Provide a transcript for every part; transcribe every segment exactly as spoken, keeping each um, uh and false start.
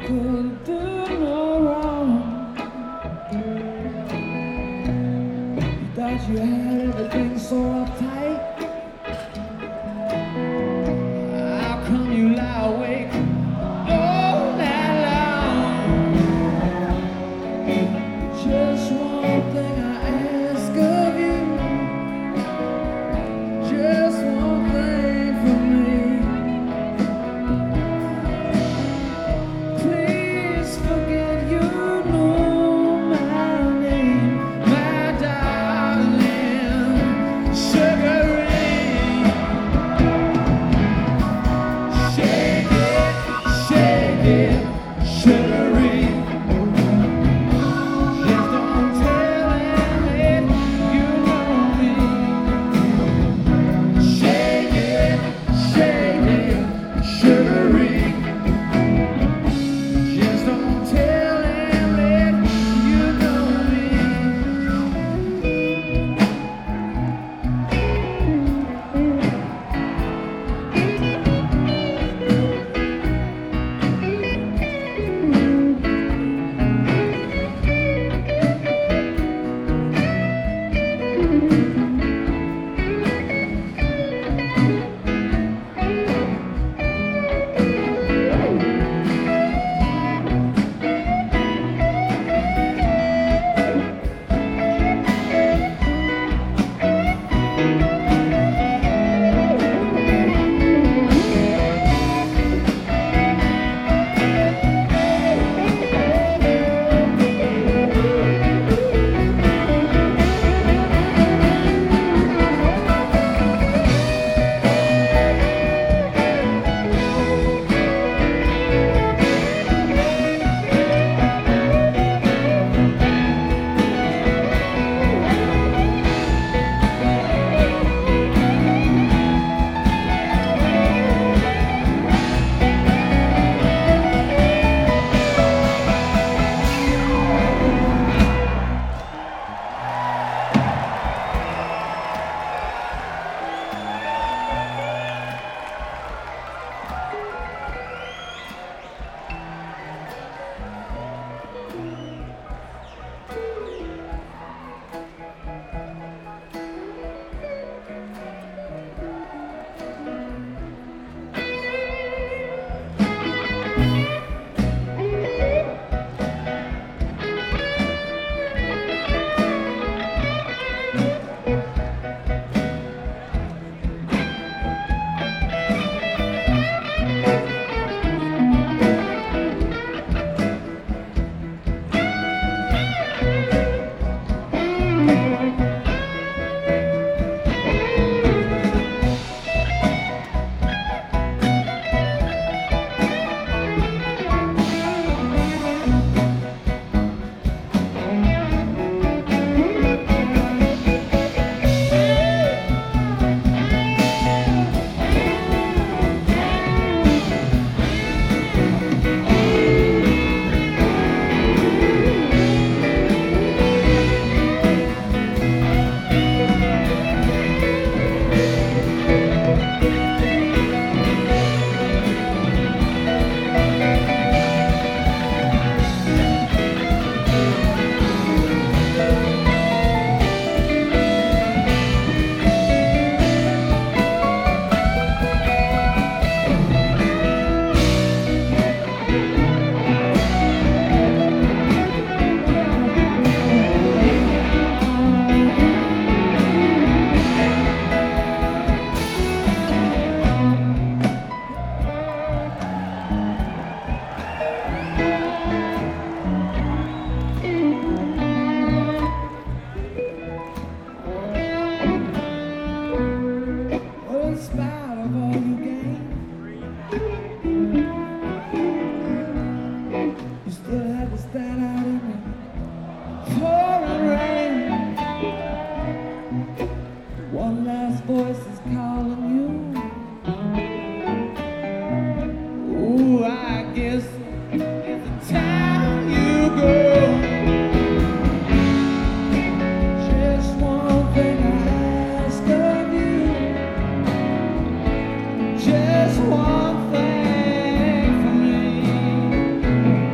could do no wrong. You thought you had everything so uptight. How come you lie awake all night long? Just one thing I ask of you, just one thing from me. Please forget you know my name, my darling, Sugar Ray. Shake it, shake it, Sugar Ray. Just don't tell him that you know me. Shake it, shake it, Sugar Ray. Just don't tell him that you know me. Well, in spite of all you gain, you still had to stand out in the pouring rain. One last voice is calling you. Ooh, I guess it's the time you go. Just one thing I ask of you, just one thing from me.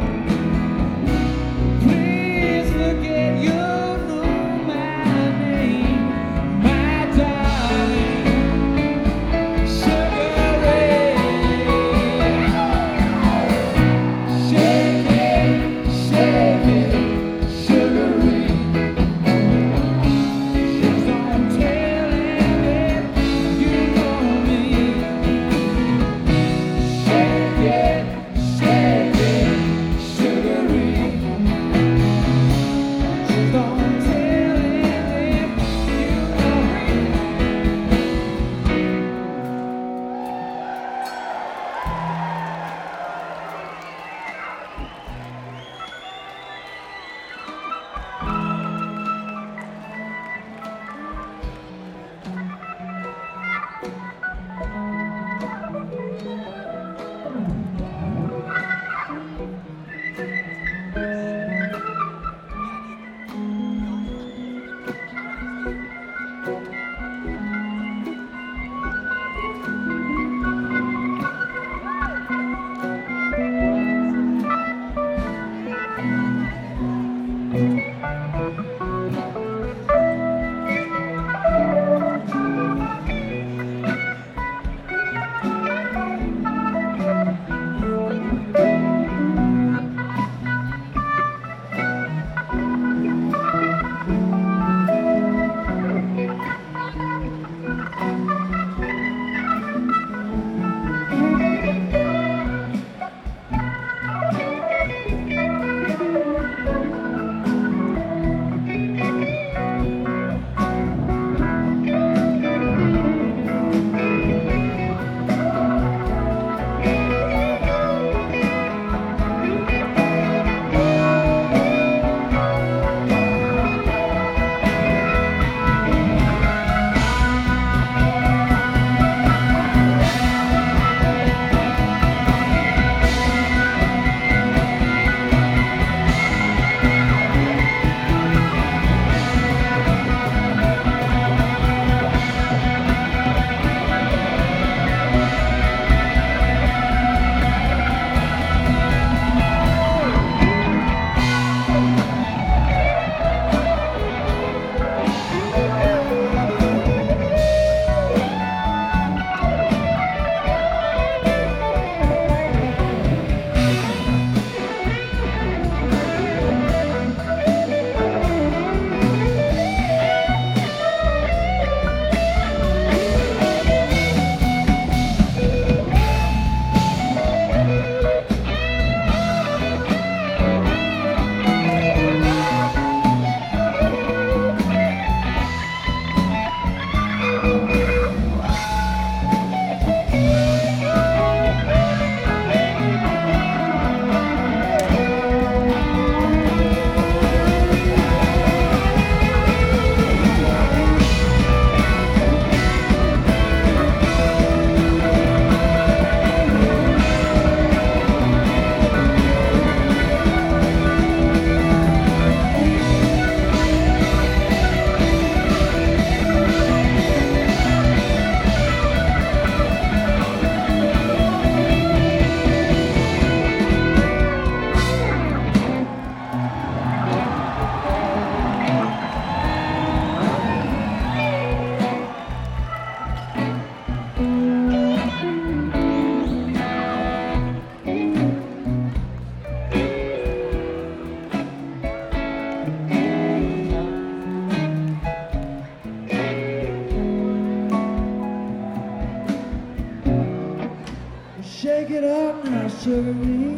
sugary.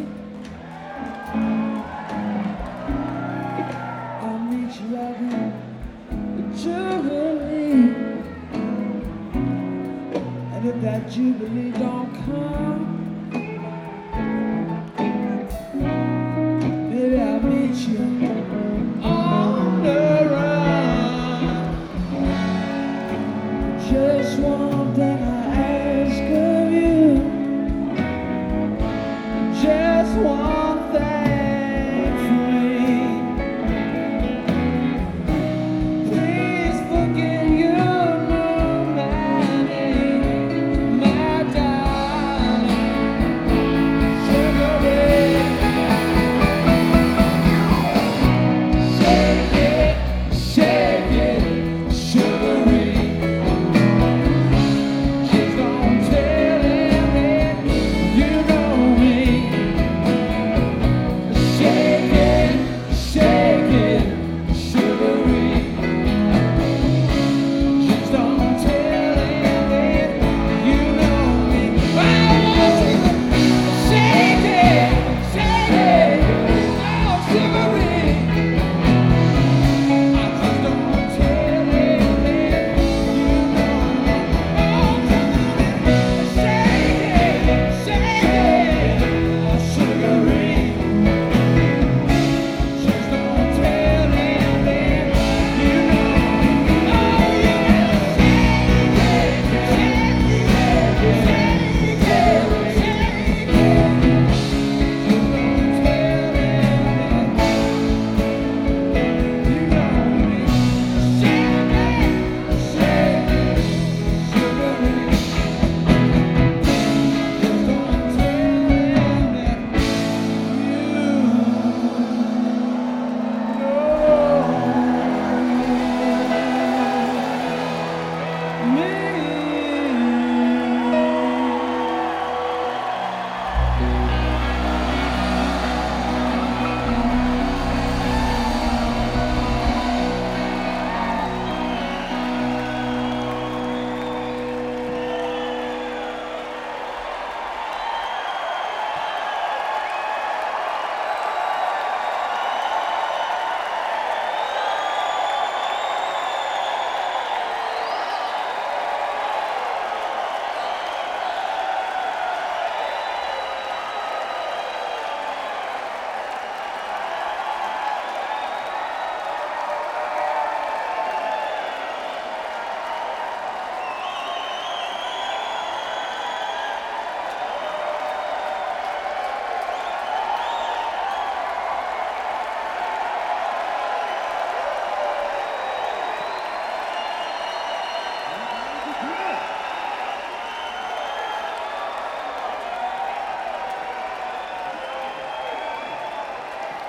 I'll meet you out here with Jubilee. And if that Jubilee don't come, maybe I'll meet you on the run. Just one thing I ask of you, just one thing for me. Please forget your romantic, my darling, sugar ray. Shake it, shake it, sugary. Just don't tell him that you know me. Shake it, shake it, sugary. Just don't tell him that you know me. Oh, shake it, shake it, oh, sugary. I just don't tell him that you know me. Oh, shake it, shake it, sugary. Just don't tell him that you know me. Oh, yeah. Shake it, shake it, shake it, shake it. Just don't tell him that you know me. Shake it, shake it, sugary. Just don't tell him that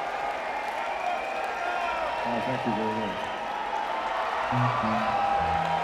Oh, thank you very much.